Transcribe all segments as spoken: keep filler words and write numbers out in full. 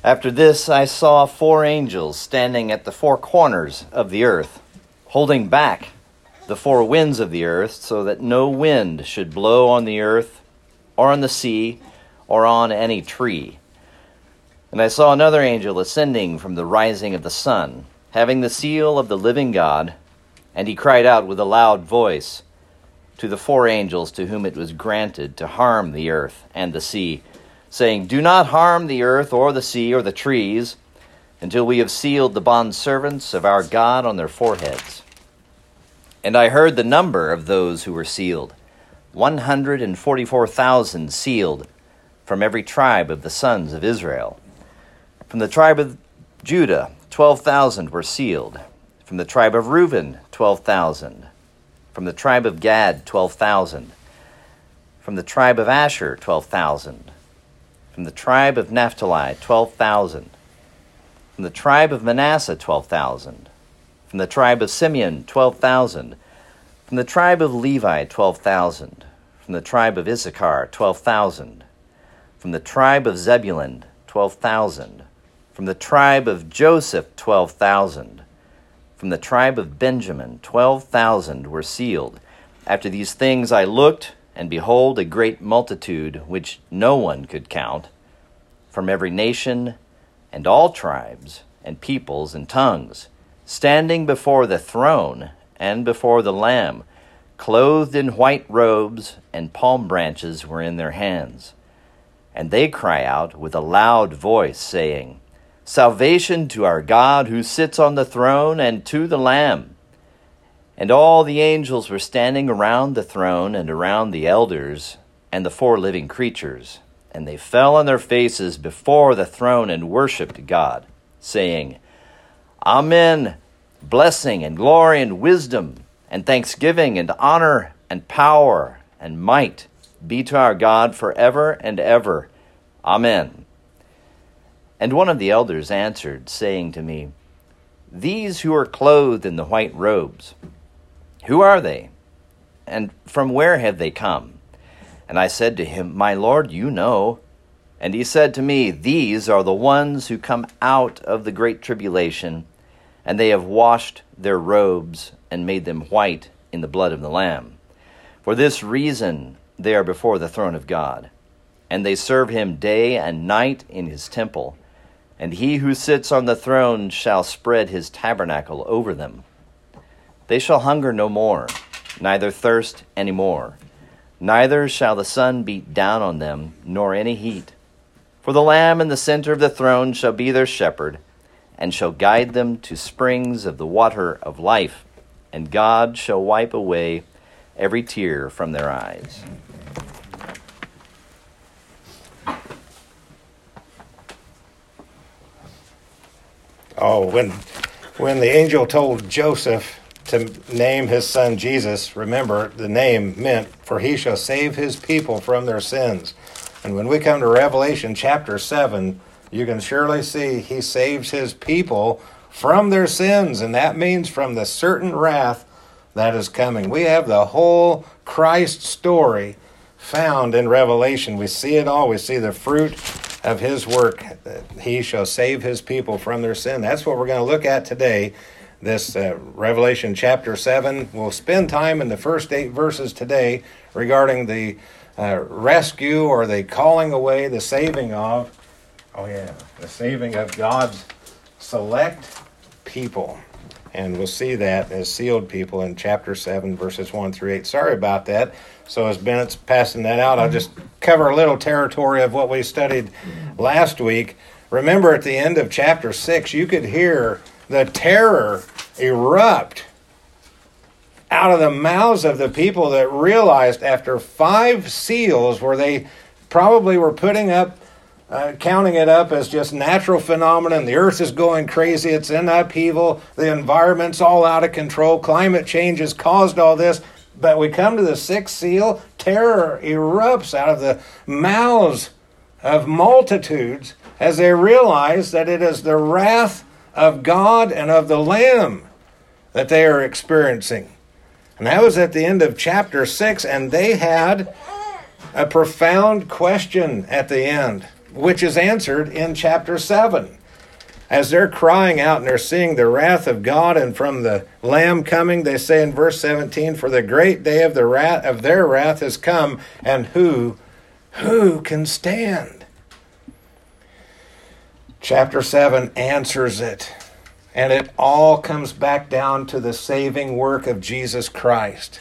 After this I saw four angels standing at the four corners of the earth, holding back the four winds of the earth, so that no wind should blow on the earth, or on the sea, or on any tree. And I saw another angel ascending from the rising of the sun, having the seal of the living God, and he cried out with a loud voice to the four angels to whom it was granted to harm the earth and the sea, saying, "Do not harm the earth or the sea or the trees, until we have sealed the bondservants of our God on their foreheads." And I heard the number of those who were sealed, one hundred and forty-four thousand sealed from every tribe of the sons of Israel. From the tribe of Judah, twelve thousand were sealed. From the tribe of Reuben, twelve thousand. From the tribe of Gad, twelve thousand. From the tribe of Asher, twelve thousand. From the tribe of Naphtali, twelve thousand. From the tribe of Manasseh, twelve thousand. From the tribe of Simeon, twelve thousand. From the tribe of Levi, twelve thousand. From the tribe of Issachar, twelve thousand. From the tribe of Zebulun, twelve thousand. From the tribe of Joseph, twelve thousand. From the tribe of Benjamin, twelve thousand were sealed. After these things I looked, and behold, a great multitude, which no one could count, from every nation and all tribes and peoples and tongues, standing before the throne and before the Lamb, clothed in white robes, and palm branches were in their hands. And they cry out with a loud voice, saying, "Salvation to our God who sits on the throne and to the Lamb." And all the angels were standing around the throne and around the elders and the four living creatures. And they fell on their faces before the throne and worshipped God, saying, "Amen, blessing and glory and wisdom and thanksgiving and honor and power and might be to our God forever and ever. Amen." And one of the elders answered, saying to me, "These who are clothed in the white robes, who are they? And from where have they come?" And I said to him, "My Lord, you know." And he said to me, "These are the ones who come out of the great tribulation, and they have washed their robes and made them white in the blood of the Lamb. For this reason they are before the throne of God, and they serve him day and night in his temple. And he who sits on the throne shall spread his tabernacle over them. They shall hunger no more, neither thirst any more. Neither shall the sun beat down on them, nor any heat. For the Lamb in the center of the throne shall be their shepherd, and shall guide them to springs of the water of life, and God shall wipe away every tear from their eyes." Oh, when when the angel told Joseph to name his son Jesus, remember, the name meant, "For he shall save his people from their sins." And when we come to Revelation chapter seven, you can surely see he saves his people from their sins, and that means from the certain wrath that is coming. We have the whole Christ story found in Revelation. We see it all. We see the fruit of his work. He shall save his people from their sin. That's what we're going to look at today, this uh, Revelation chapter seven. We'll spend time in the first eight verses today regarding the uh, rescue or the calling away, the saving of, oh yeah, the saving of God's select people. And we'll see that as sealed people in chapter seven, verses one through eight. Sorry about that. So as Bennett's passing that out, I'll just cover a little territory of what we studied last week. Remember, at the end of chapter six, you could hear the terror erupt out of the mouths of the people that realized after five seals, where they probably were putting up Uh, counting it up as just natural phenomenon. The earth is going crazy. It's in upheaval. The environment's all out of control. Climate change has caused all this. But we come to the sixth seal. Terror erupts out of the mouths of multitudes as they realize that it is the wrath of God and of the Lamb that they are experiencing. And that was at the end of chapter six. And they had a profound question at the end. which is answered in chapter seven. As they're crying out and they're seeing the wrath of God and from the Lamb coming, they say in verse seventeen, for the great day of the wrath of their wrath has come, and who, who can stand? Chapter seven answers it, and it all comes back down to the saving work of Jesus Christ.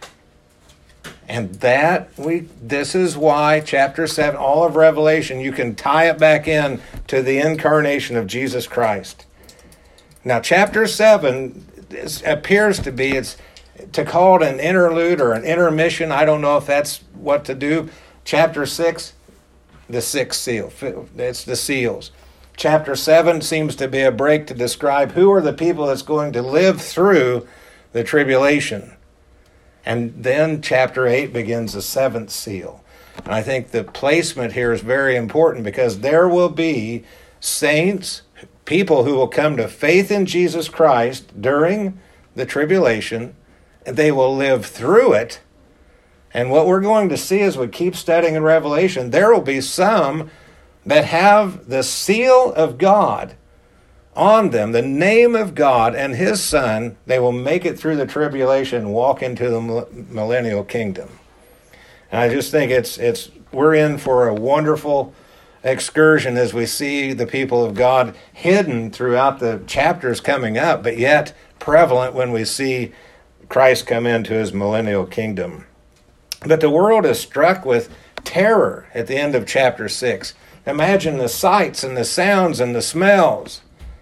And that we this is why chapter seven, all of Revelation, you can tie it back in to the incarnation of Jesus Christ. Now chapter seven is, appears to be, it's to call it an interlude or an intermission. I don't know if that's what to do. Chapter six, the sixth seal. It's the seals. Chapter seven seems to be a break to describe who are the people that's going to live through the tribulation. And then chapter eight begins the seventh seal. And I think the placement here is very important because there will be saints, people who will come to faith in Jesus Christ during the tribulation, and they will live through it. And what we're going to see as we keep studying in Revelation, there will be some that have the seal of God on them, the name of God and his Son. They will make it through the tribulation and walk into the millennial kingdom. And I just think it's it's we're in for a wonderful excursion as we see the people of God hidden throughout the chapters coming up, but yet prevalent when we see Christ come into his millennial kingdom. But the world is struck with terror at the end of chapter six. Imagine the sights and the sounds and the smells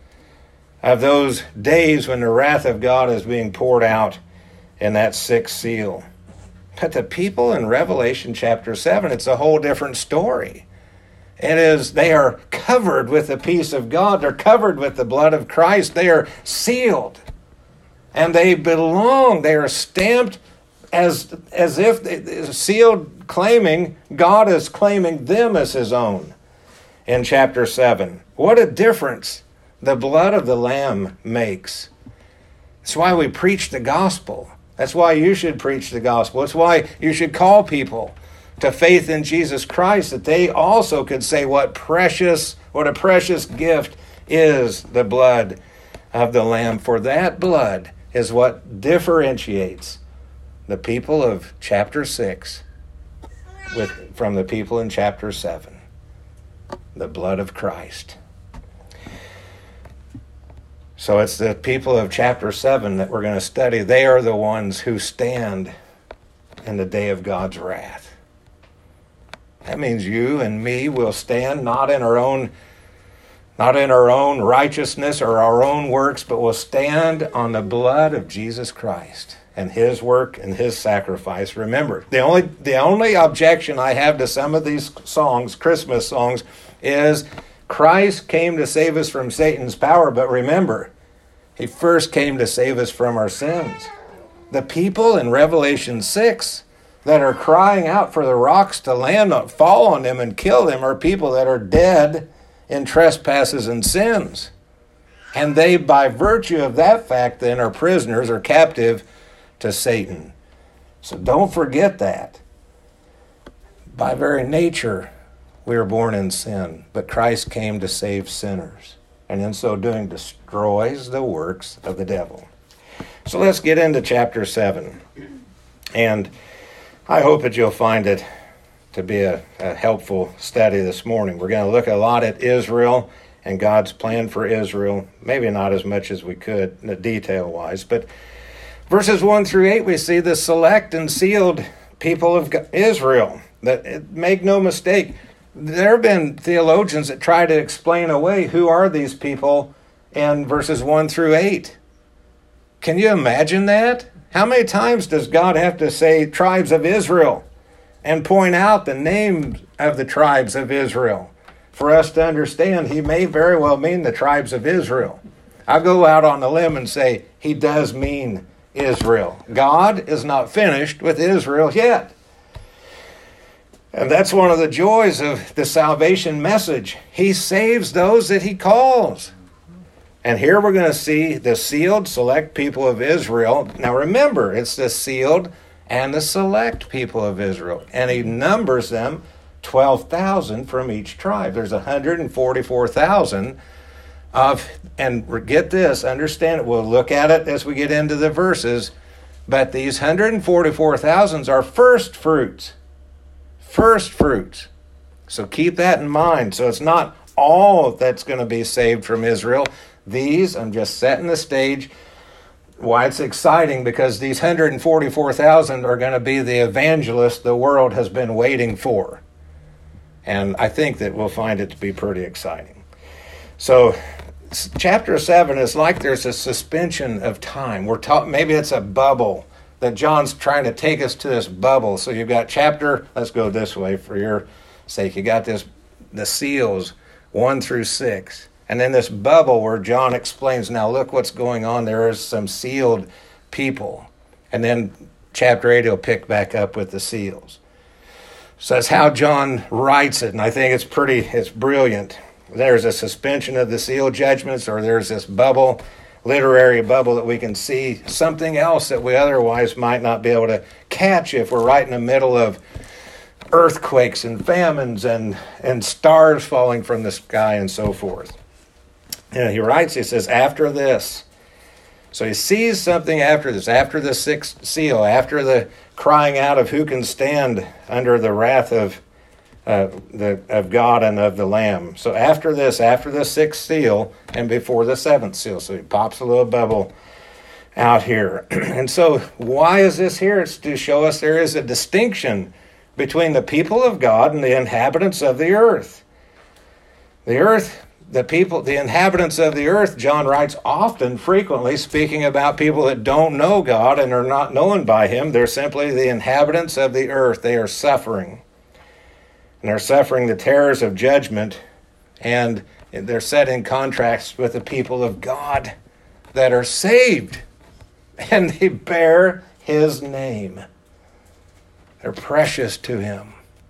of those days when the wrath of God is being poured out in that sixth seal. But the people in Revelation chapter seven, it's a whole different story. It is, they are covered with the peace of God. They're covered with the blood of Christ. They are sealed. And they belong. They are stamped as, as if they, sealed, claiming, God is claiming them as his own in chapter seven. What a difference the blood of the Lamb makes. That's why we preach the gospel. That's why you should preach the gospel. That's why you should call people to faith in Jesus Christ, that they also could say what precious, what a precious gift is the blood of the Lamb. For that blood is what differentiates the people of chapter six with, from the people in chapter seven. The blood of Christ. So it's the people of chapter seven that we're going to study. They are the ones who stand in the day of God's wrath. That means you and me will stand not in our own, not in our own righteousness or our own works, but will stand on the blood of Jesus Christ and his work and his sacrifice. Remember, the only the only objection I have to some of these songs, Christmas songs, is Christ came to save us from Satan's power, but remember, he first came to save us from our sins. The people in Revelation six that are crying out for the rocks to land on, fall on them and kill them are people that are dead in trespasses and sins. And they, by virtue of that fact, then are prisoners or captive to Satan. So don't forget that. By very nature, we are born in sin, but Christ came to save sinners, and in so doing destroys the works of the devil. So let's get into chapter seven. And I hope that you'll find it to be a, a helpful study this morning. We're going to look a lot at Israel and God's plan for Israel. Maybe not as much as we could detail-wise, but verses one through eight, we see the select and sealed people of Israel. That, make no mistake, there have been theologians that try to explain away who are these people in verses one through eight. Can you imagine that? How many times does God have to say tribes of Israel and point out the names of the tribes of Israel? For us to understand, he may very well mean the tribes of Israel. I'll go out on the limb and say he does mean Israel. God is not finished with Israel yet. And that's one of the joys of the salvation message. He saves those that he calls. And here we're going to see the sealed, select people of Israel. Now remember, it's the sealed and the select people of Israel. And he numbers them twelve thousand from each tribe. There's one hundred forty-four thousand of, and get this, understand it, we'll look at it as we get into the verses, but these one hundred forty-four thousand are first fruits. First fruits. So keep that in mind. So it's not all that's going to be saved from Israel. These, I'm just setting the stage, why it's exciting, because these one hundred forty-four thousand are going to be the evangelists the world has been waiting for. And I think that we'll find it to be pretty exciting. So chapter seven is like there's a suspension of time. We're ta- maybe it's a bubble that John's trying to take us to this bubble. So you've got chapter, let's go this way for your sake. You got this, the seals, one through six. And then this bubble where John explains, now look what's going on. There is some sealed people. And then chapter eight, he'll pick back up with the seals. So that's how John writes it. And I think it's pretty, it's brilliant. There's a suspension of the seal judgments, or there's this bubble, literary bubble, that we can see something else that we otherwise might not be able to catch if we're right in the middle of earthquakes and famines and, and stars falling from the sky and so forth. And he writes, he says, after this. So he sees something after this, after the sixth seal, after the crying out of who can stand under the wrath of uh, the of God and of the Lamb. So after this, after the sixth seal, and before the seventh seal. So he pops a little bubble out here. And so why is this here? It's to show us there is a distinction between the people of God and the inhabitants of the earth. The earth, the people, the inhabitants of the earth, John writes often, frequently, speaking about people that don't know God and are not known by him. They're simply the inhabitants of the earth. They are suffering. And they're suffering the terrors of judgment, and they're set in contrast with the people of God that are saved, and they bear his name. They're precious to him.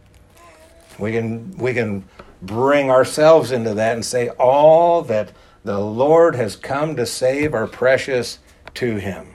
We can we can bring ourselves into that and say all that the Lord has come to save are precious to him.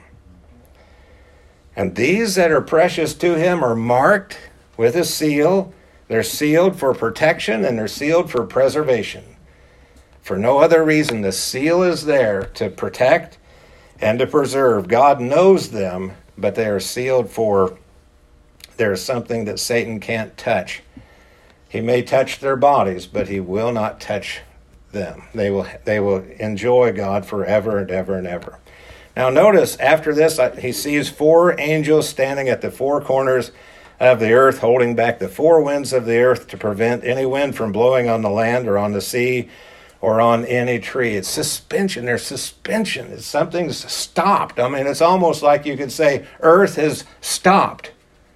And these that are precious to him are marked with a seal. They're sealed for protection, and they're sealed for preservation. For no other reason, the seal is there to protect and to preserve. God knows them, but they are sealed for, there's something that Satan can't touch. He may touch their bodies, but he will not touch them. They will they will enjoy God forever and ever and ever. Now notice, after this, he sees four angels standing at the four corners of the earth, holding back the four winds of the earth to prevent any wind from blowing on the land or on the sea or on any tree. It's suspension. There's suspension. It's something's stopped. I mean, it's almost like you could say earth has stopped.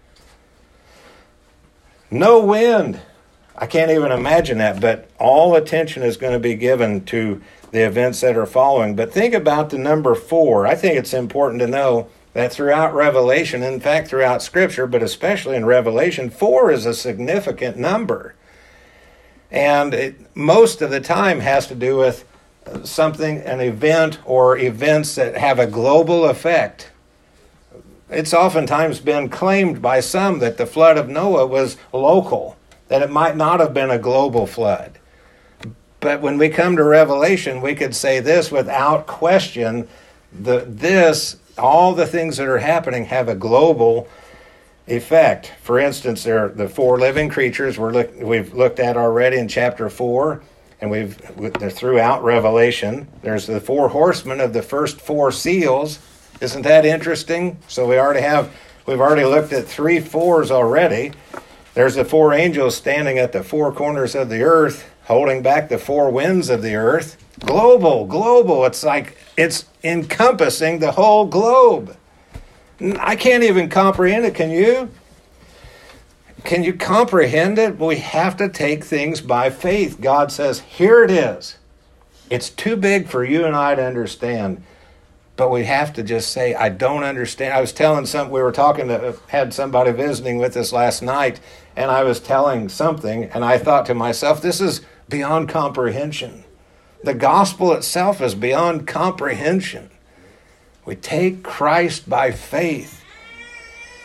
No wind. I can't even imagine that, but all attention is going to be given to the events that are following. But think about the number four. I think it's important to know that throughout Revelation, in fact, throughout Scripture, but especially in Revelation, four is a significant number. And it, most of the time has to do with something, an event or events that have a global effect. It's oftentimes been claimed by some that the flood of Noah was local, that it might not have been a global flood. But when we come to Revelation, we could say this without question, the, this, all the things that are happening have a global effect. For instance, there are the four living creatures we're look, we've looked at already in chapter four, and we've they're throughout Revelation. There's the four horsemen of the first four seals. Isn't that interesting? So we already have, we've already looked at three fours already. There's the four angels standing at the four corners of the earth, holding back the four winds of the earth. Global, global. It's like it's encompassing the whole globe. I can't even comprehend it. Can you? Can you comprehend it? We have to take things by faith. God says, here it is. It's too big for you and I to understand. But we have to just say, I don't understand. I was telling some, we were talking to, had somebody visiting with us last night, and I was telling something, and I thought to myself, this is beyond comprehension. The gospel itself is beyond comprehension. We take Christ by faith.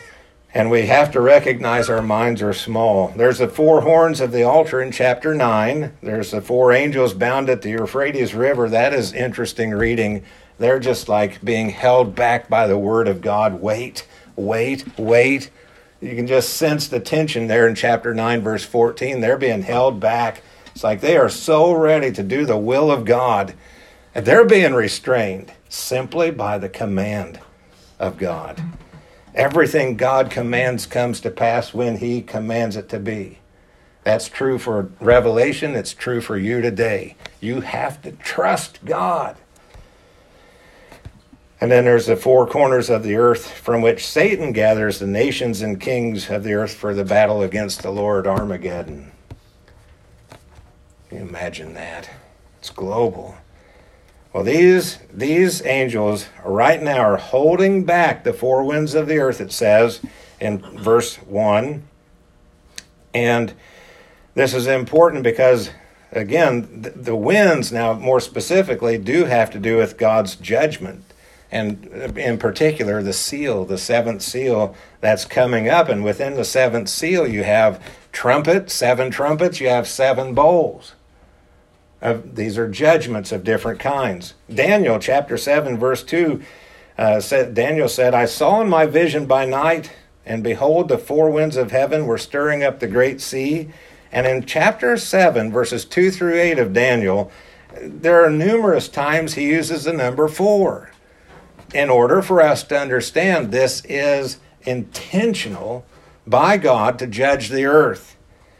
And we have to recognize our minds are small. There's the four horns of the altar in chapter nine. There's the four angels bound at the Euphrates River. That is interesting reading. They're just like being held back by the word of God. Wait, wait, wait. You can just sense the tension there in chapter nine, verse fourteen. They're being held back. It's like they are so ready to do the will of God. And they're being restrained simply by the command of God. Everything God commands comes to pass when he commands it to be. That's true for Revelation. It's true for you today. You have to trust God. And then there's the four corners of the earth from which Satan gathers the nations and kings of the earth for the battle against the Lord, Armageddon. Can you imagine that? It's global. Well, these, these angels right now are holding back the four winds of the earth, it says in verse one. And this is important because, again, the, the winds now more specifically do have to do with God's judgment. And in particular, the seal, the seventh seal that's coming up. And within the seventh seal, you have trumpet, seven trumpets, you have seven bowls. Of, these are judgments of different kinds. Daniel chapter seven, verse two, uh, said, Daniel said, I saw in my vision by night, and behold, the four winds of heaven were stirring up the great sea. And in chapter seven, verses two through eight of Daniel, there are numerous times he uses the number four. In order for us to understand this is intentional by God to judge the earth.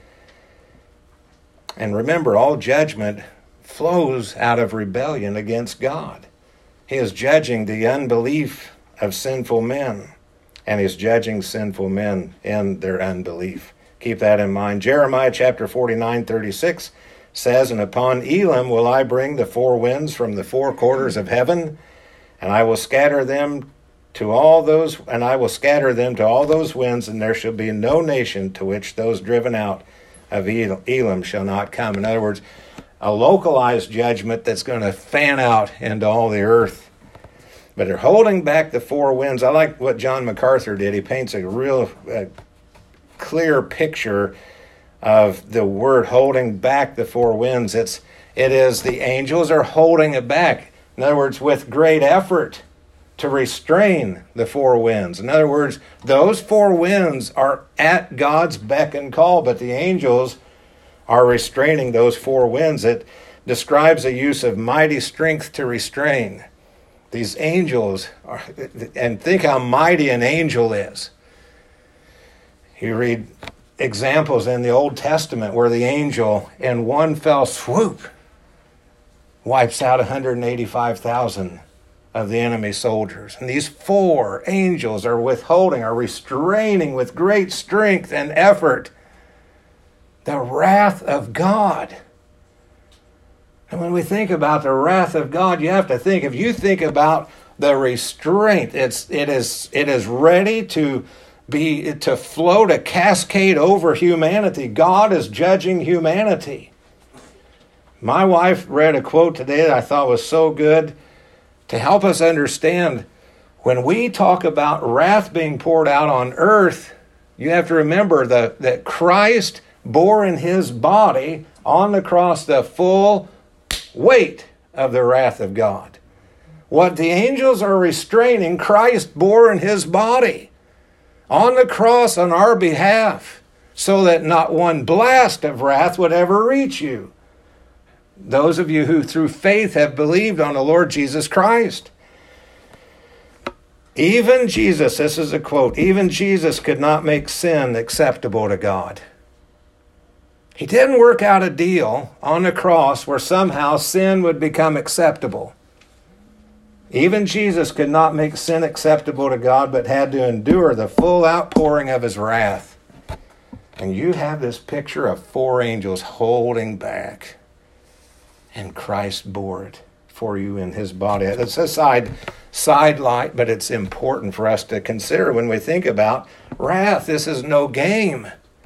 And remember, all judgment flows out of rebellion against God. He is judging the unbelief of sinful men, and he's judging sinful men in their unbelief. Keep that in mind. Jeremiah chapter forty-nine, thirty-six says, And upon Elam will I bring the four winds from the four quarters of heaven, and I will scatter them to all those, and I will scatter them to all those winds, and there shall be no nation to which those driven out of Elam shall not come. In other words, a localized judgment that's going to fan out into all the earth. But they're holding back the four winds. I like what John MacArthur did. He paints a real uh, clear picture of the word holding back the four winds. It's, it is the angels are holding it back. In other words, with great effort to restrain the four winds. In other words, those four winds are at God's beck and call, but the angels are restraining those four winds. It describes a use of mighty strength to restrain. These angels, are, and think how mighty an angel is. You read examples in the Old Testament where the angel, in one fell swoop, wipes out one hundred eighty-five thousand of the enemy soldiers. And these four angels are withholding, are restraining with great strength and effort the wrath of God. And when we think about the wrath of God, you have to think, if you think about the restraint, it's it is it is ready to be to flow, to cascade over humanity. God is judging humanity. My wife read a quote today that I thought was so good to help us understand when we talk about wrath being poured out on earth. You have to remember the, that Christ bore in his body on the cross the full weight of the wrath of God. What the angels are restraining, Christ bore in his body on the cross on our behalf, so that not one blast of wrath would ever reach you. Those of you who through faith have believed on the Lord Jesus Christ. Even Jesus, this is a quote, even Jesus could not make sin acceptable to God. He didn't work out a deal on the cross where somehow sin would become acceptable. Even Jesus could not make sin acceptable to God, but had to endure the full outpouring of his wrath. And you have this picture of four angels holding back. And Christ bore it for you in his body. It's a side, side light, but it's important for us to consider when we think about wrath. This is no game.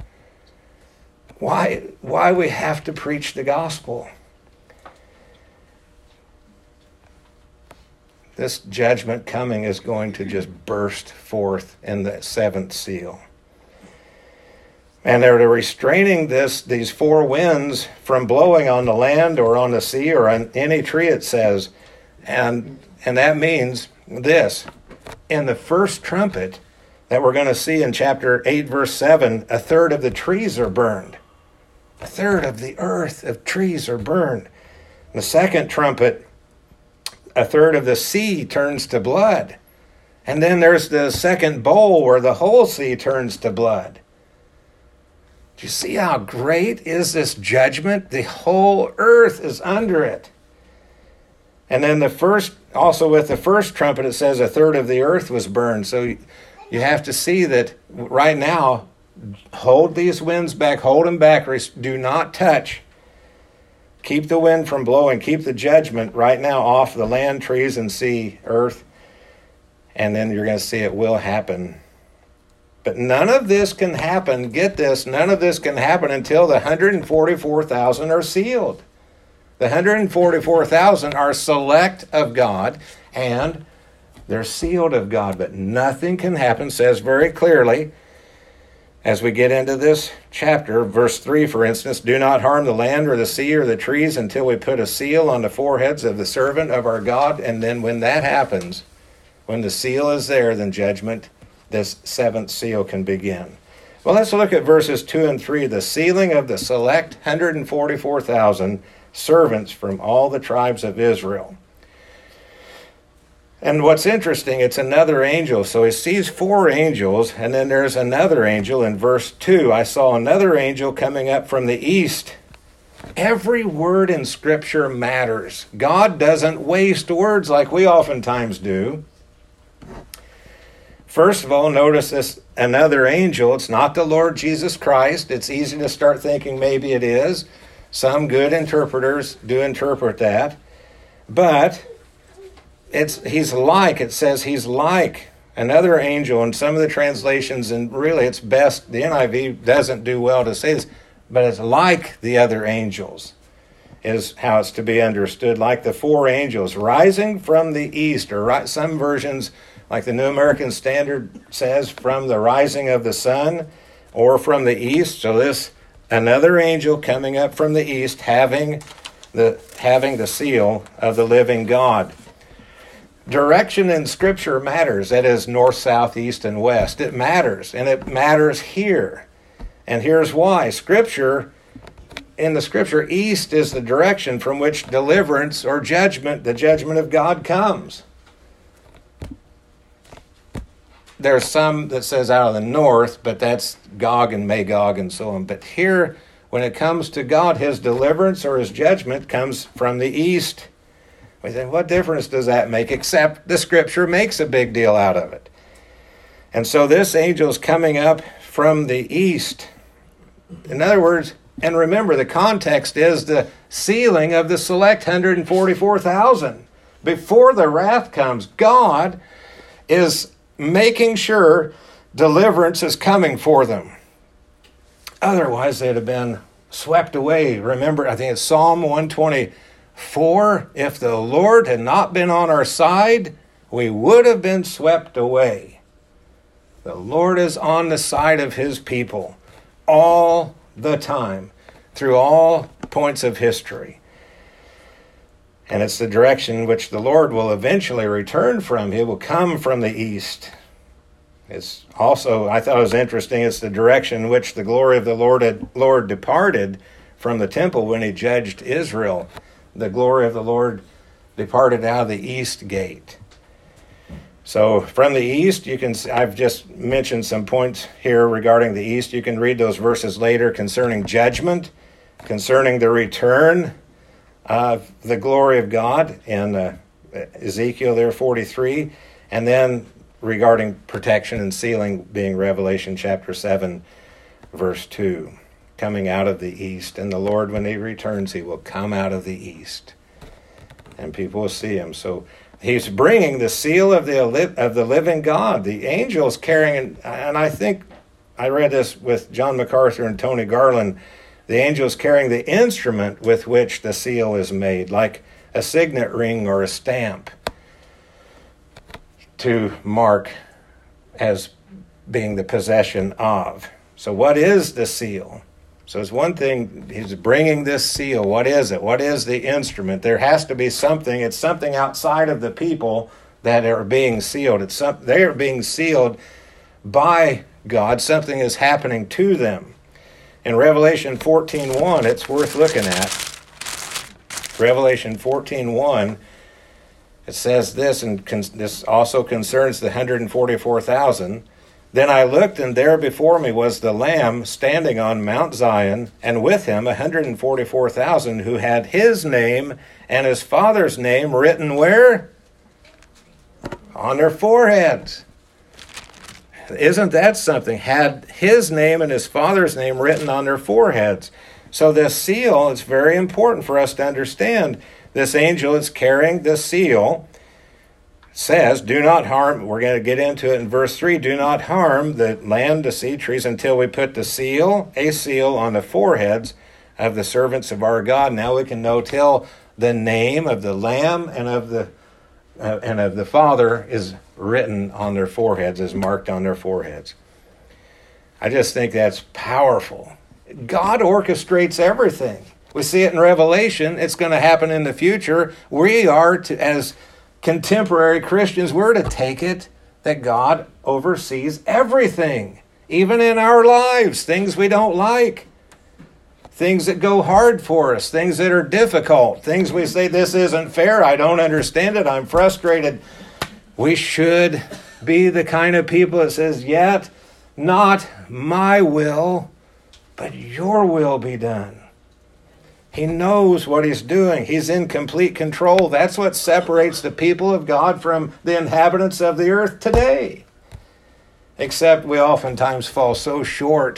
Why, why we have to preach the gospel? this judgment coming is going to just burst forth in the seventh seal. And they're restraining this, these four winds from blowing on the land or on the sea or on any tree, it says. And, and that means this. In the first trumpet that we're going to see in chapter eight, verse seven, a third of the trees are burned. A third of the earth of trees are burned. In the second trumpet, a third of the sea turns to blood. And then there's the second bowl where the whole sea turns to blood. Do you see how great is this judgment? The whole earth is under it. And then the first, also with the first trumpet, it says a third of the earth was burned. So you have to see that right now, hold these winds back, hold them back, do not touch. Keep the wind from blowing, keep the judgment right now off the land, trees, and sea, earth. And then you're going to see it will happen. But none of this can happen, get this, none of this can happen until the one hundred forty-four thousand are sealed. The one hundred forty-four thousand are select of God, and they're sealed of God. But nothing can happen, says very clearly, as we get into this chapter, verse three, for instance, do not harm the land or the sea or the trees until we put a seal on the foreheads of the servant of our God. And then when that happens, when the seal is there, then judgment, this seventh seal can begin. Well, let's look at verses two and three, the sealing of the select one hundred forty-four thousand servants from all the tribes of Israel. And what's interesting, it's another angel. So he sees four angels, and then there's another angel in verse two. I saw another angel coming up from the east. Every word in Scripture matters. God doesn't waste words like we oftentimes do. First of all, notice this another angel. It's not the Lord Jesus Christ. It's easy to start thinking maybe it is. Some good interpreters do interpret that. But it's he's like, it says he's like another angel in some of the translations, and really it's best, the N I V doesn't do well to say this, but it's like the other angels is how it's to be understood, like the four angels rising from the east, or right, some versions, like the New American Standard says, from the rising of the sun or from the east. So this another angel coming up from the east having the having the seal of the living God. Direction in Scripture matters. That is north, south, east, and west. It matters, and it matters here. And here's why. Scripture, in the Scripture, east is the direction from which deliverance or judgment, the judgment of God, comes. There's some that says out of the north, but that's Gog and Magog and so on. But here, when it comes to God, his deliverance or his judgment comes from the east. We think, what difference does that make? Except the Scripture makes a big deal out of it. And so this angel's coming up from the east. In other words, and remember, the context is the sealing of the select one hundred forty-four thousand. Before the wrath comes, God is making sure deliverance is coming for them. Otherwise, they'd have been swept away. Remember, I think it's Psalm one twenty-four. If the Lord had not been on our side, we would have been swept away. The Lord is on the side of his people all the time, through all points of history. And it's the direction which the Lord will eventually return from. He will come from the east. It's also, I thought it was interesting, it's the direction in which the glory of the Lord had, Lord departed from the temple when he judged Israel. The glory of the Lord departed out of the east gate. So from the east, you can, I've just mentioned some points here regarding the east. You can read those verses later concerning judgment, concerning the return of the glory of God in uh, Ezekiel there, forty-three, and then regarding protection and sealing being Revelation chapter seven, verse two, coming out of the east. And the Lord, when he returns, he will come out of the east, and people will see him. So he's bringing the seal of the of the living God. The angels carrying, and I think I read this with John MacArthur and Tony Garland, the angels carrying the instrument with which the seal is made, like a signet ring or a stamp. to mark as being the possession of. So what is the seal? So it's one thing, he's bringing this seal. What is it? What is the instrument? There has to be something. It's something outside of the people that are being sealed. It's some, they are being sealed by God. Something is happening to them. In Revelation fourteen one, it's worth looking at. Revelation fourteen one, it says this, and con- this also concerns the one hundred forty-four thousand. Then I looked, and there before me was the Lamb standing on Mount Zion, and with him one hundred forty-four thousand who had his name and his Father's name written where? On their foreheads. Isn't that something? Had his name and his Father's name written on their foreheads. So this seal, it's very important for us to understand. This angel is carrying this seal. Says, do not harm, we're going to get into it in verse three, do not harm the land, the sea trees, until we put the seal, a seal, on the foreheads of the servants of our God. Now we can know till the name of the Lamb and of the uh, and of the Father is written on their foreheads, is marked on their foreheads. I just think that's powerful. God orchestrates everything. We see it in Revelation. It's going to happen in the future. We are, to, as contemporary Christians, we're to take it that God oversees everything, even in our lives, things we don't like, things that go hard for us, things that are difficult, things we say, this isn't fair, I don't understand it, I'm frustrated. We should be the kind of people that says, yet not my will, but your will be done. He knows what he's doing. He's in complete control. That's what separates the people of God from the inhabitants of the earth today. Except we oftentimes fall so short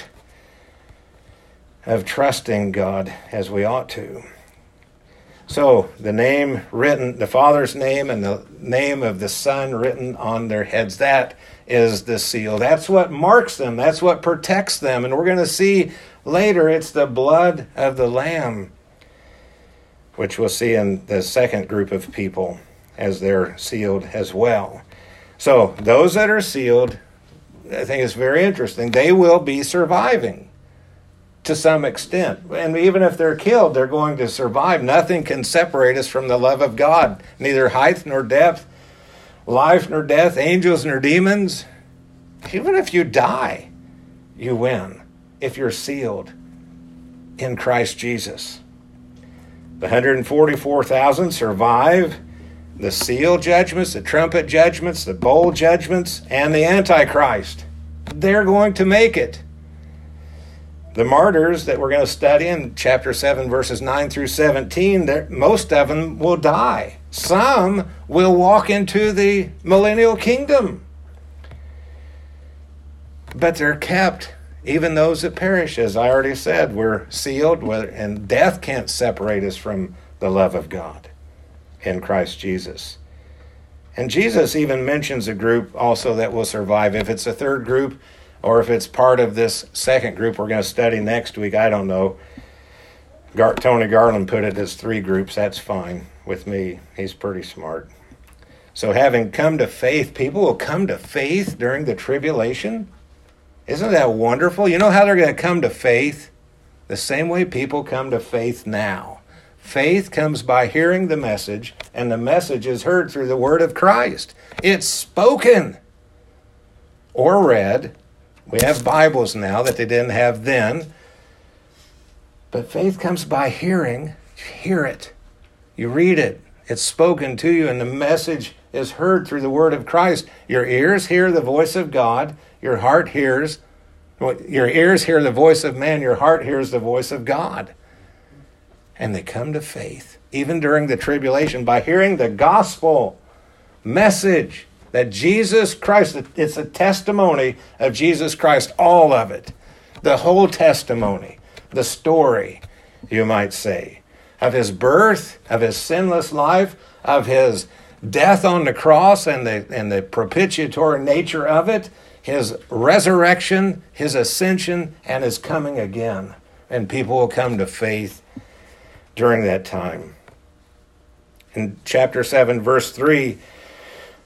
of trusting God as we ought to. So the name written, the Father's name and the name of the Son written on their heads, that is the seal. That's what marks them. That's what protects them. And we're going to see later it's the blood of the Lamb, which we'll see in the second group of people as they're sealed as well. So those that are sealed, I think it's very interesting, they will be surviving to some extent. And even if they're killed, they're going to survive. Nothing can separate us from the love of God, neither height nor depth, life nor death, angels nor demons. Even if you die, you win if you're sealed in Christ Jesus. The one hundred forty-four thousand survive the seal judgments, the trumpet judgments, the bowl judgments, and the Antichrist. They're going to make it. The martyrs that we're going to study in chapter seven, verses nine through seventeen, most of them will die. Some will walk into the millennial kingdom. But they're kept. Even those that perish, as I already said, we're sealed, and death can't separate us from the love of God in Christ Jesus. And Jesus even mentions a group also that will survive. If it's a third group, or if it's part of this second group we're going to study next week, I don't know. Gar- Tony Garland put it as three groups. That's fine with me. He's pretty smart. So having come to faith, people will come to faith during the tribulation. Isn't that wonderful? You know how they're going to come to faith? The same way people come to faith now. Faith comes by hearing the message, and the message is heard through the word of Christ. It's spoken or read. We have Bibles now that they didn't have then. But faith comes by hearing. You hear it. You read it. It's spoken to you, and the message is heard through the word of Christ. Your ears hear the voice of God. Your heart hears, your ears hear the voice of man, your heart hears the voice of God. And they come to faith, even during the tribulation, by hearing the gospel message that Jesus Christ, it's a testimony of Jesus Christ, all of it. The whole testimony, the story, you might say, of his birth, of his sinless life, of his death on the cross and the, and the propitiatory nature of it, his resurrection, his ascension, and his coming again. And people will come to faith during that time. In chapter seven, verse three,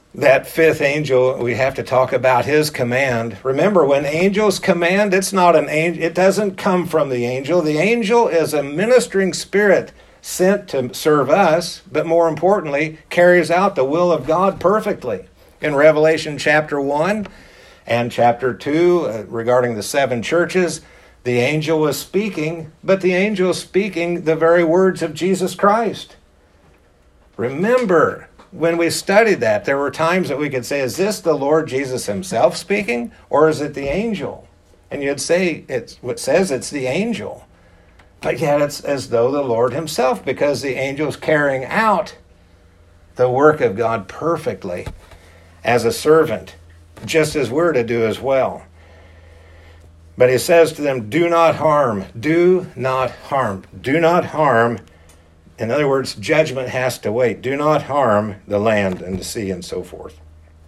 that fifth angel, we have to talk about his command. Remember, when angels command, it's not an angel. It doesn't come from the angel. The angel is a ministering spirit sent to serve us, but more importantly, carries out the will of God perfectly. In Revelation chapter one and chapter two, uh, regarding the seven churches, the angel was speaking, but the angel is speaking the very words of Jesus Christ. Remember, when we studied that, there were times that we could say, is this the Lord Jesus himself speaking, or is it the angel? And you'd say, it's what says it's the angel. But yet it's as though the Lord himself, because the angel's carrying out the work of God perfectly as a servant, just as we're to do as well. But he says to them, do not harm, do not harm, do not harm. In other words, judgment has to wait. Do not harm the land and the sea and so forth.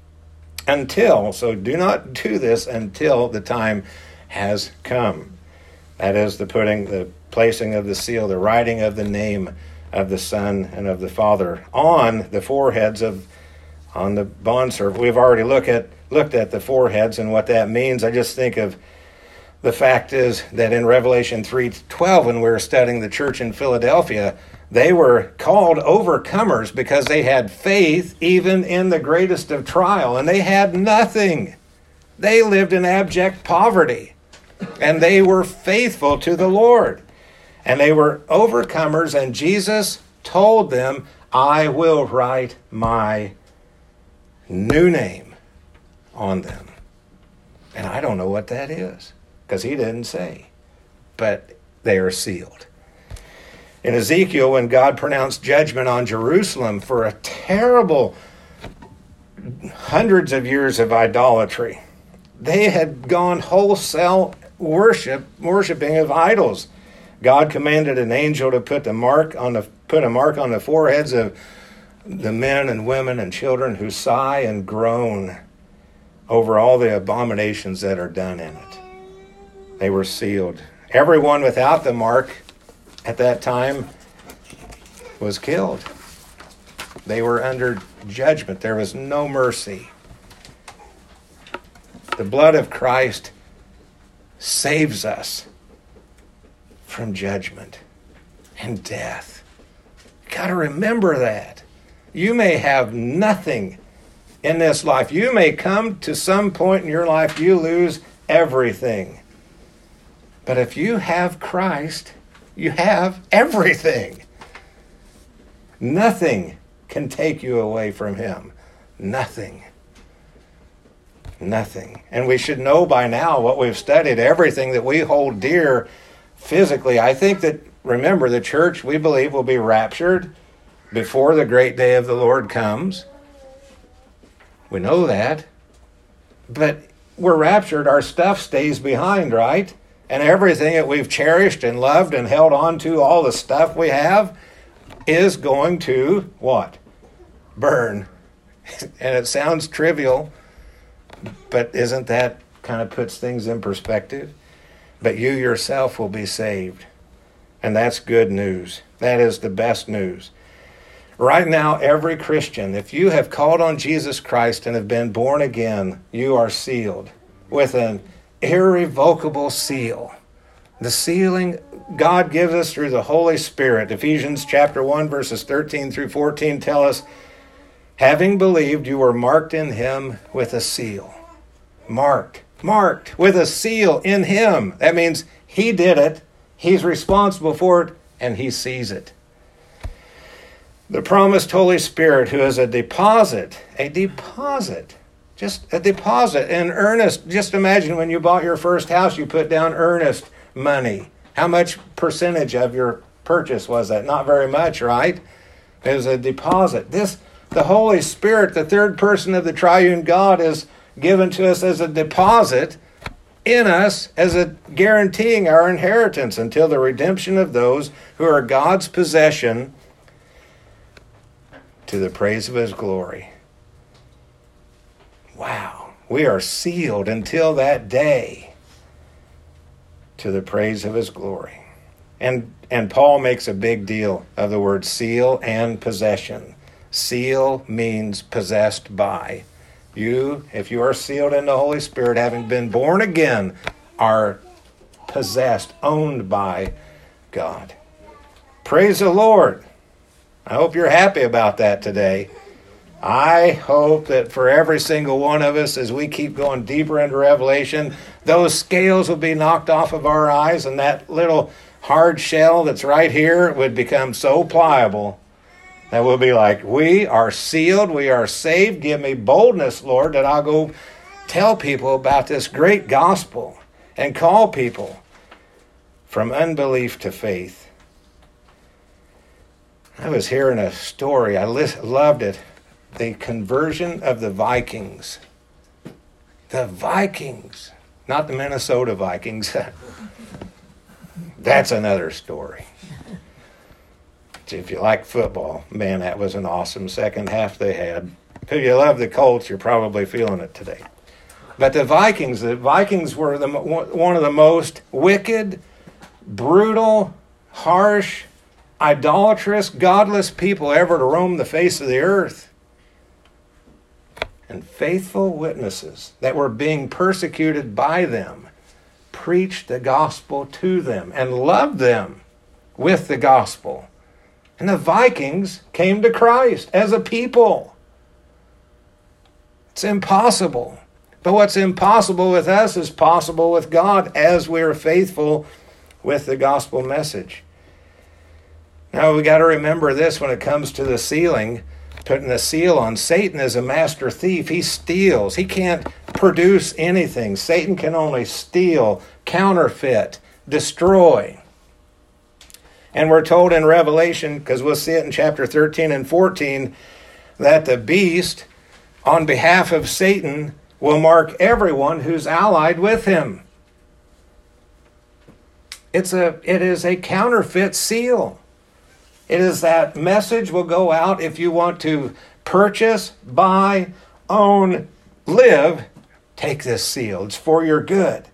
Until, so do not do this until the time has come. That is the putting, the placing of the seal, the writing of the name of the Son and of the Father on the foreheads of, on the bondservant. We've already look at, looked at the foreheads and what that means. I just think of the fact is that in Revelation three twelve, when we were studying the church in Philadelphia, they were called overcomers because they had faith even in the greatest of trial, and they had nothing. They lived in abject poverty, and they were faithful to the Lord, and they were overcomers, and Jesus told them, I will write my new name on them. And I don't know what that is, because he didn't say, but they are sealed. In Ezekiel, when God pronounced judgment on Jerusalem for a terrible hundreds of years of idolatry, they had gone wholesale worship, worshiping of idols. God commanded an angel to put the mark on the put a mark on the foreheads of the men and women and children who sigh and groan over all the abominations that are done in it. They were sealed. Everyone without the mark at that time was killed. They were under judgment. There was no mercy. The blood of Christ saves us from judgment and death. You got to remember that. You may have nothing in this life. You may come to some point in your life you lose everything. But if you have Christ, you have everything. Nothing can take you away from him. Nothing. Nothing. And we should know by now what we've studied, everything that we hold dear physically. I think that, remember, the church, we believe, will be raptured before the great day of the Lord comes. We know that. But we're raptured, our stuff stays behind, right? And everything that we've cherished and loved and held on to, all the stuff we have, is going to, what? Burn. And it sounds trivial, but isn't that kind of puts things in perspective? But you yourself will be saved. And that's good news. That is the best news. Right now, every Christian, if you have called on Jesus Christ and have been born again, you are sealed with an irrevocable seal. The sealing God gives us through the Holy Spirit. Ephesians chapter one, verses thirteen through fourteen tell us, having believed, you were marked in him with a seal. Marked. Marked with a seal in him. That means he did it, he's responsible for it, and he sees it. The promised Holy Spirit, who is a deposit, a deposit, just a deposit, an earnest. Just imagine when you bought your first house, you put down earnest money. How much percentage of your purchase was that? Not very much, right? It was a deposit. This, the Holy Spirit, the third person of the triune God, is given to us as a deposit in us, as a guaranteeing our inheritance until the redemption of those who are God's possession, to the praise of his glory. Wow. We are sealed until that day, to the praise of his glory. And and Paul makes a big deal of the word seal and possession. Seal means possessed by. You, if you are sealed in the Holy Spirit, having been born again, are possessed, owned by God. Praise the Lord. I hope you're happy about that today. I hope that for every single one of us, as we keep going deeper into Revelation, those scales will be knocked off of our eyes, and that little hard shell that's right here would become so pliable that we'll be like, we are sealed, we are saved. Give me boldness, Lord, that I'll go tell people about this great gospel and call people from unbelief to faith. I was hearing a story. I loved it. The conversion of the Vikings. The Vikings. Not the Minnesota Vikings. That's another story. If you like football, man, that was an awesome second half they had. If you love the Colts, you're probably feeling it today. But the Vikings, the Vikings were the, one of the most wicked, brutal, harsh, idolatrous, godless people ever to roam the face of the earth. And faithful witnesses that were being persecuted by them preached the gospel to them and loved them with the gospel. And the Vikings came to Christ as a people. It's impossible. But what's impossible with us is possible with God as we're faithful with the gospel message. Now we got to remember this when it comes to the sealing, putting the seal on. Satan is a master thief. He steals. He can't produce anything. Satan can only steal, counterfeit, destroy. And we're told in Revelation, because we'll see it in chapter thirteen and fourteen, that the beast, on behalf of Satan, will mark everyone who's allied with him. It's a, it is a counterfeit seal. It is that message will go out if you want to purchase, buy, own, live, take this seal. It's for your good.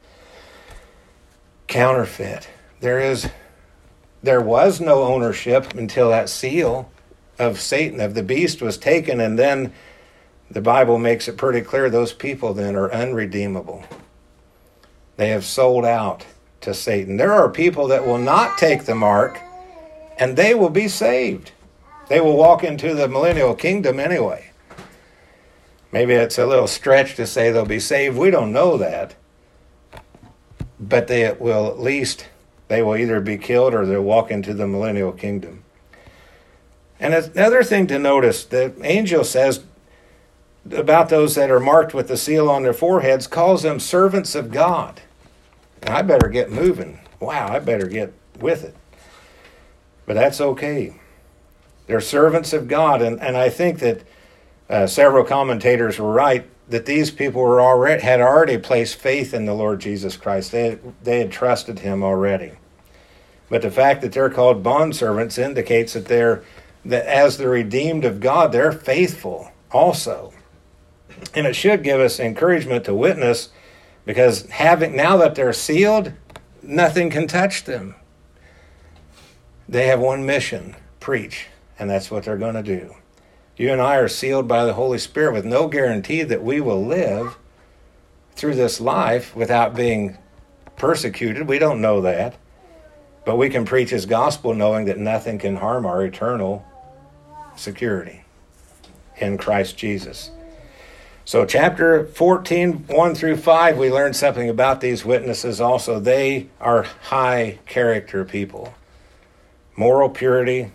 Counterfeit. There is, there was no ownership until that seal of Satan, of the beast, was taken, and then the Bible makes it pretty clear those people then are unredeemable. They have sold out to Satan. There are people that will not take the mark, and they will be saved. They will walk into the millennial kingdom anyway. Maybe it's a little stretch to say they'll be saved. We don't know that. But they will at least, they will either be killed or they'll walk into the millennial kingdom. And another thing to notice, the angel says about those that are marked with the seal on their foreheads, calls them servants of God. And I better get moving. Wow, I better get with it. But that's okay. They're servants of God. And, and I think that uh, several commentators were right that these people were already had already placed faith in the Lord Jesus Christ. They had, they had trusted him already. But the fact that they're called bondservants indicates that they're that as the redeemed of God, they're faithful also. And it should give us encouragement to witness, because having now that they're sealed, nothing can touch them. They have one mission, preach, and that's what they're going to do. You and I are sealed by the Holy Spirit with no guarantee that we will live through this life without being persecuted. We don't know that. But we can preach his gospel knowing that nothing can harm our eternal security in Christ Jesus. So chapter fourteen, one through five, we learned something about these witnesses also. They are high character people. Moral purity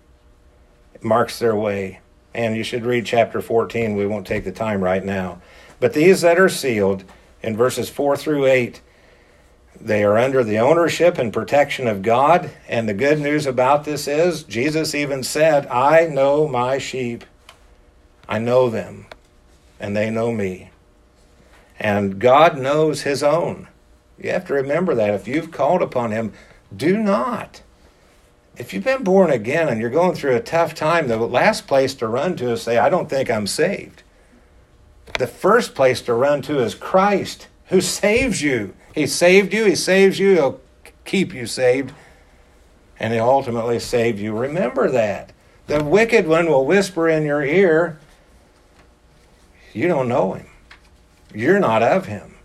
marks their way. And you should read chapter fourteen. We won't take the time right now. But these that are sealed, in verses four through eight, they are under the ownership and protection of God. And the good news about this is, Jesus even said, I know my sheep. I know them, and they know me. And God knows his own. You have to remember that. If you've called upon him, do not. If you've been born again and you're going through a tough time, the last place to run to is say, I don't think I'm saved. The first place to run to is Christ, who saves you. He saved you, he saves you, he'll keep you saved, and he'll ultimately save you. Remember that. The wicked one will whisper in your ear, you don't know him. You're not of him.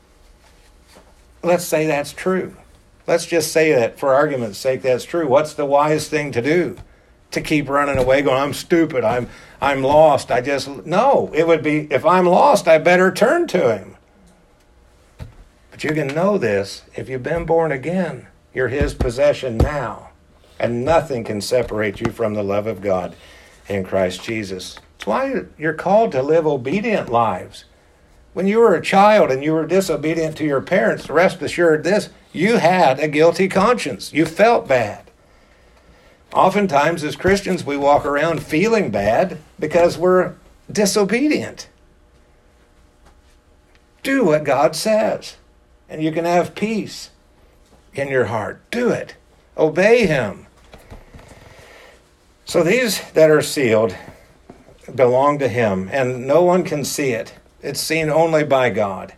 Let's say that's true. Let's just say that for argument's sake that's true. What's the wise thing to do? To keep running away going, I'm stupid, I'm I'm lost, I just... No, it would be, if I'm lost, I better turn to him. But you can know this, if you've been born again, you're his possession now. And nothing can separate you from the love of God in Christ Jesus. That's why you're called to live obedient lives. When you were a child and you were disobedient to your parents, rest assured this, you had a guilty conscience. You felt bad. Oftentimes as Christians we walk around feeling bad because we're disobedient. Do what God says and you can have peace in your heart. Do it. Obey him. So these that are sealed belong to him, and no one can see it. It's seen only by God.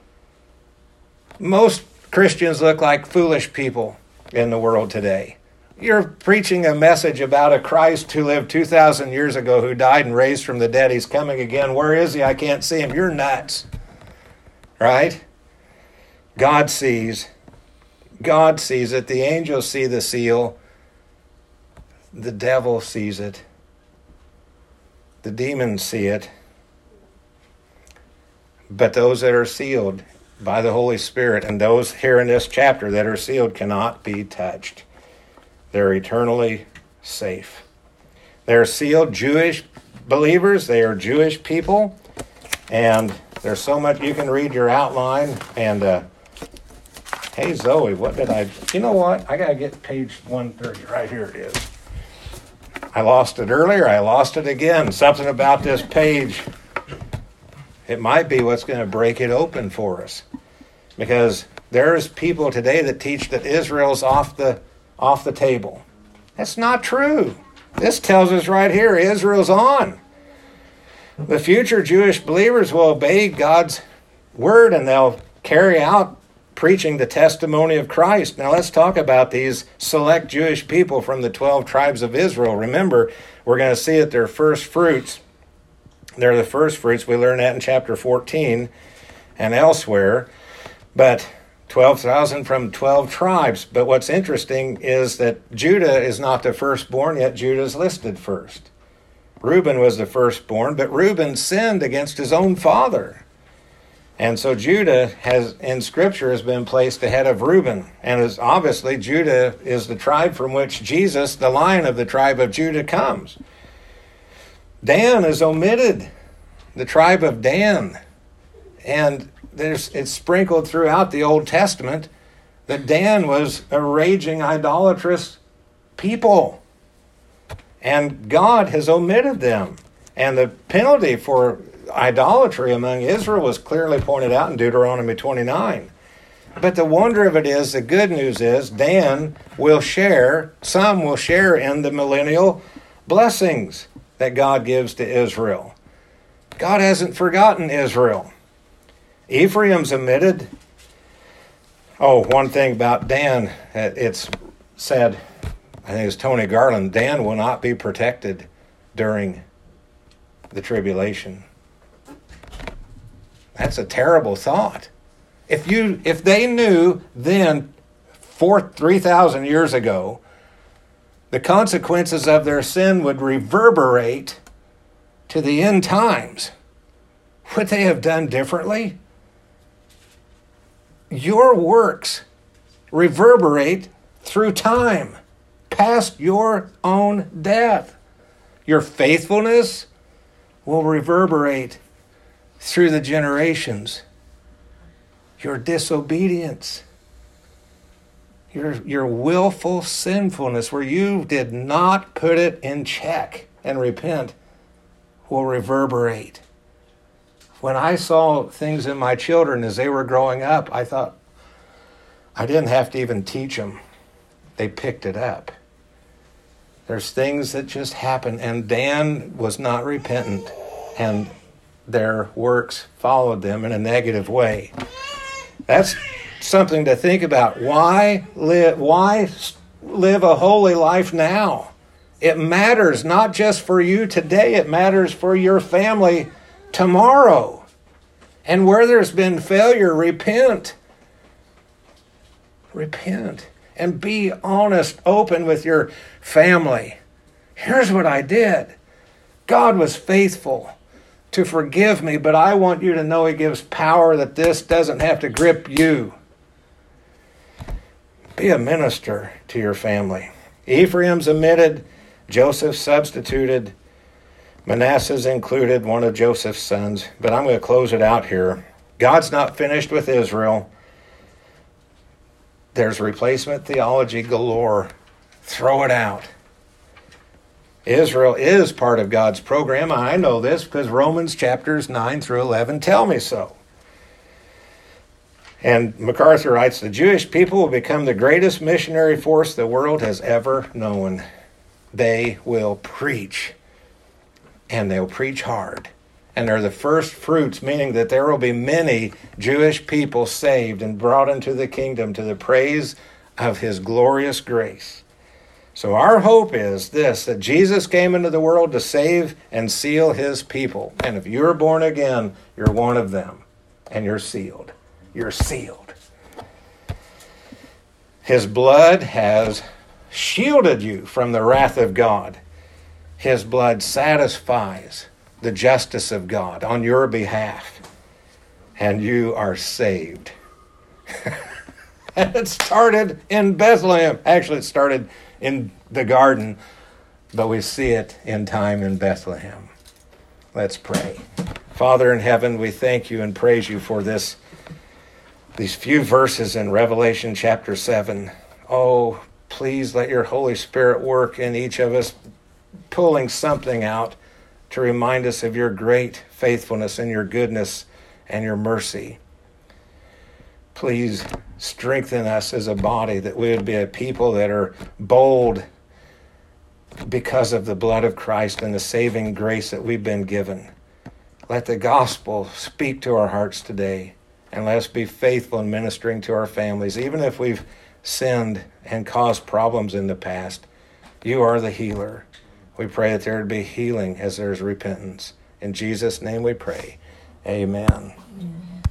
Most Christians look like foolish people in the world today. You're preaching a message about a Christ who lived two thousand years ago, who died and raised from the dead. He's coming again. Where is he? I can't see him. You're nuts. Right? God sees. God sees it. The angels see the seal. The devil sees it. The demons see it. But those that are sealed by the Holy Spirit, and those here in this chapter that are sealed, cannot be touched. They're eternally safe. They're sealed Jewish believers. They are Jewish people. And there's so much, you can read your outline. And, uh, hey, Zoe, what did I, you know what? I got to get page one thirty. Right here it is. I lost it earlier. I lost it again. Something about this page. It might be what's going to break it open for us. Because there's people today that teach that Israel's off the off the table. That's not true. This tells us right here, Israel's on. The future Jewish believers will obey God's word and they'll carry out preaching the testimony of Christ. Now let's talk about these select Jewish people from the twelve tribes of Israel. Remember, we're going to see that they're first fruits. They're the first fruits. We learn that in chapter fourteen and elsewhere. But twelve thousand from twelve tribes. But what's interesting is that Judah is not the firstborn, yet Judah is listed first. Reuben was the firstborn, but Reuben sinned against his own father. And so Judah has, in Scripture, has been placed ahead of Reuben. And is obviously Judah is the tribe from which Jesus, the Lion of the tribe of Judah, comes. Dan is omitted, the tribe of Dan. And there's it's sprinkled throughout the Old Testament that Dan was a raging idolatrous people. And God has omitted them. And the penalty for idolatry among Israel was clearly pointed out in Deuteronomy twenty-nine. But the wonder of it is, the good news is, Dan will share, some will share in the millennial blessings that God gives to Israel. God hasn't forgotten Israel. Ephraim's omitted. Oh, one thing about Dan, it's said, I think it's Tony Garland, Dan will not be protected during the tribulation. That's a terrible thought. If you, if they knew then, four, three thousand years ago, the consequences of their sin would reverberate to the end times, would they have done differently? Your works reverberate through time, past your own death. Your faithfulness will reverberate through the generations. Your disobedience, your, your willful sinfulness, where you did not put it in check and repent, will reverberate. When I saw things in my children as they were growing up, I thought, I didn't have to even teach them. They picked it up. There's things that just happen, and Dan was not repentant, and their works followed them in a negative way. That's something to think about. Why live, why live a holy life now It matters not just for you today, it matters for your family tomorrow. And where there's been failure, repent. Repent. And be honest, open with your family. Here's what I did. God was faithful to forgive me, but I want you to know He gives power that this doesn't have to grip you. Be a minister to your family. Ephraim's omitted, Joseph substituted, Manasseh's included, one of Joseph's sons. But I'm going to close it out here. God's not finished with Israel. There's replacement theology galore. Throw it out. Israel is part of God's program. I know this because Romans chapters nine through eleven tell me so. And MacArthur writes, the Jewish people will become the greatest missionary force the world has ever known. They will preach. And they'll preach hard. And they're the first fruits, meaning that there will be many Jewish people saved and brought into the kingdom to the praise of His glorious grace. So our hope is this, that Jesus came into the world to save and seal His people. And if you're born again, you're one of them. And you're sealed. You're sealed. His blood has shielded you from the wrath of God. His blood satisfies the justice of God on your behalf. And you are saved. And it started in Bethlehem. Actually, it started in the garden, but we see it in time in Bethlehem. Let's pray. Father in heaven, we thank you and praise you for this, these few verses in Revelation chapter seven. Oh, please let your Holy Spirit work in each of us, pulling something out to remind us of your great faithfulness and your goodness and your mercy. Please strengthen us as a body, that we would be a people that are bold because of the blood of Christ and the saving grace that we've been given. Let the gospel speak to our hearts today, and let us be faithful in ministering to our families. Even if we've sinned and caused problems in the past, you are the healer. We pray that there would be healing as there's repentance. In Jesus' name we pray. Amen.